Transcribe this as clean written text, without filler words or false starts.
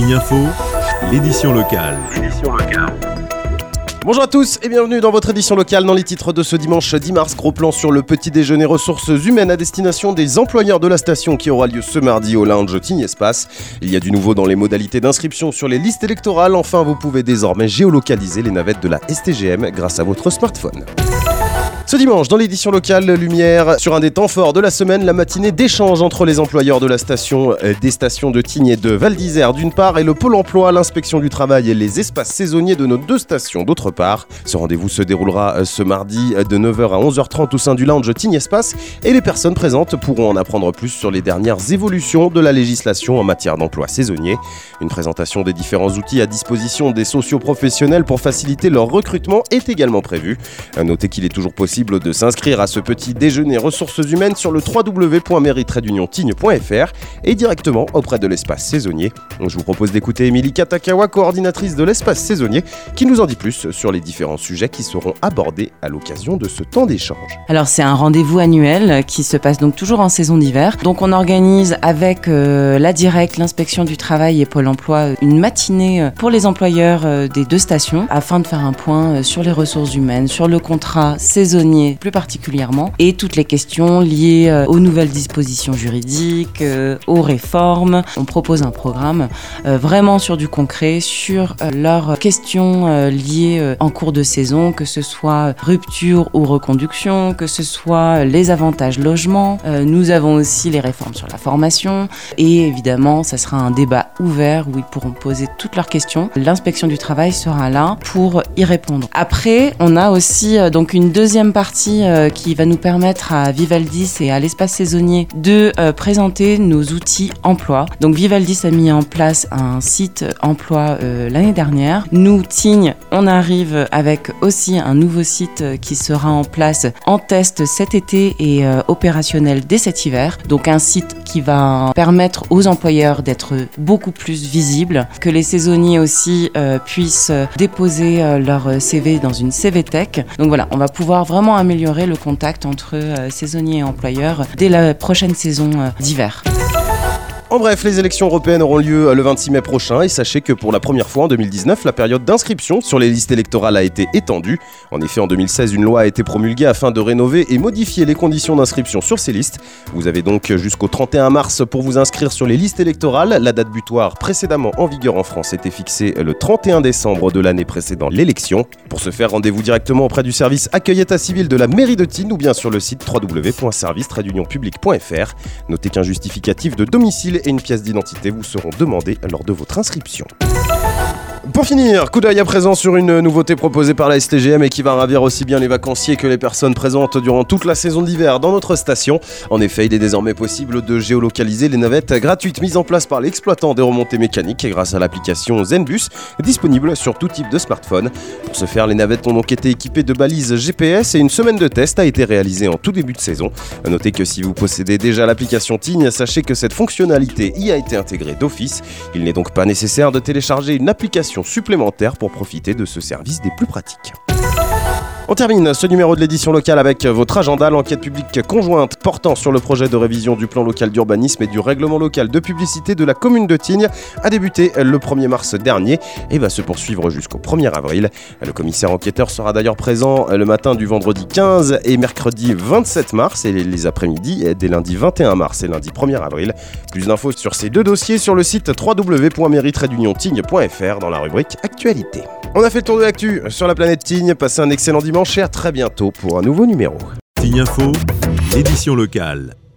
Tignes Info, l'édition locale. Bonjour à tous et bienvenue dans votre édition locale. Dans les titres de ce dimanche 10 mars, gros plan sur le petit déjeuner ressources humaines à destination des employeurs de la station qui aura lieu ce mardi au lounge Tignes Espace. Il y a du nouveau dans les modalités d'inscription sur les listes électorales. Enfin, vous pouvez désormais géolocaliser les navettes de la STGM grâce à votre smartphone. Ce dimanche, dans l'édition locale, lumière sur un des temps forts de la semaine, la matinée d'échange entre les employeurs de la station, des stations de Tignes et de Val d'Isère d'une part, et le Pôle emploi, l'inspection du travail et les espaces saisonniers de nos deux stations d'autre part. Ce rendez-vous se déroulera ce mardi de 9h à 11h30 au sein du lounge Tignes Espace et les personnes présentes pourront en apprendre plus sur les dernières évolutions de la législation en matière d'emploi saisonnier. Une présentation des différents outils à disposition des socioprofessionnels pour faciliter leur recrutement est également prévue. Notez qu'il est toujours possible de s'inscrire à ce petit déjeuner ressources humaines sur le www.mairie-tignes.fr et directement auprès de l'espace saisonnier. Je vous propose d'écouter Émilie Katakawa, coordinatrice de l'espace saisonnier, qui nous en dit plus sur les différents sujets qui seront abordés à l'occasion de ce temps d'échange. Alors c'est un rendez-vous annuel qui se passe donc toujours en saison d'hiver. Donc on organise avec la Direct, l'inspection du travail et Pôle emploi une matinée pour les employeurs des deux stations afin de faire un point sur les ressources humaines, sur le contrat saisonnier plus particulièrement, et toutes les questions liées aux nouvelles dispositions juridiques, aux réformes. On propose un programme vraiment sur du concret, sur leurs questions liées en cours de saison, que ce soit rupture ou reconduction, que ce soit les avantages logement. Nous avons aussi les réformes sur la formation, et évidemment, ça sera un débat ouvert où ils pourront poser toutes leurs questions. L'inspection du travail sera là pour y répondre. Après, on a aussi donc une deuxième partie qui va nous permettre à Vivaldis et à l'espace saisonnier de présenter nos outils emploi. Donc Vivaldis a mis en place un site emploi l'année dernière. Nous, Tignes, on arrive avec aussi un nouveau site qui sera en place en test cet été et opérationnel dès cet hiver. Donc un site qui va permettre aux employeurs d'être beaucoup plus visibles, que les saisonniers aussi puissent déposer leur CV dans une CVTech. Donc voilà, on va pouvoir vraiment améliorer le contact entre saisonniers et employeurs dès la prochaine saison d'hiver. En bref, les élections européennes auront lieu le 26 mai prochain et sachez que pour la première fois en 2019, la période d'inscription sur les listes électorales a été étendue. En effet, en 2016, une loi a été promulguée afin de rénover et modifier les conditions d'inscription sur ces listes. Vous avez donc jusqu'au 31 mars pour vous inscrire sur les listes électorales. La date butoir précédemment en vigueur en France était fixée le 31 décembre de l'année précédant l'élection. Pour ce faire, rendez-vous directement auprès du service accueil état civil de la mairie de Tignes ou bien sur le site www.service-public.fr. Notez qu'un justificatif de domicile et une pièce d'identité vous seront demandés lors de votre inscription. Pour finir, coup d'œil à présent sur une nouveauté proposée par la STGM et qui va ravir aussi bien les vacanciers que les personnes présentes durant toute la saison d'hiver dans notre station. En effet, il est désormais possible de géolocaliser les navettes gratuites mises en place par l'exploitant des remontées mécaniques grâce à l'application Zenbus, disponible sur tout type de smartphone. Pour ce faire, les navettes ont donc été équipées de balises GPS et une semaine de test a été réalisée en tout début de saison. Notez que si vous possédez déjà l'application Tignes, sachez que cette fonctionnalité y a été intégrée d'office. Il n'est donc pas nécessaire de télécharger une application supplémentaire pour profiter de ce service des plus pratiques. On termine ce numéro de l'édition locale avec votre agenda. L'enquête publique conjointe portant sur le projet de révision du plan local d'urbanisme et du règlement local de publicité de la commune de Tignes a débuté le 1er mars dernier et va se poursuivre jusqu'au 1er avril. Le commissaire enquêteur sera d'ailleurs présent le matin du vendredi 15 et mercredi 27 mars et les après-midi des lundis 21 mars et lundi 1er avril. Plus d'infos sur ces deux dossiers sur le site www.mairie-tignes.fr dans la rubrique Actualité. On a fait le tour de l'actu sur la planète Tignes. Passez un excellent dimanche et à très bientôt pour un nouveau numéro. Tignes Info, l'édition locale.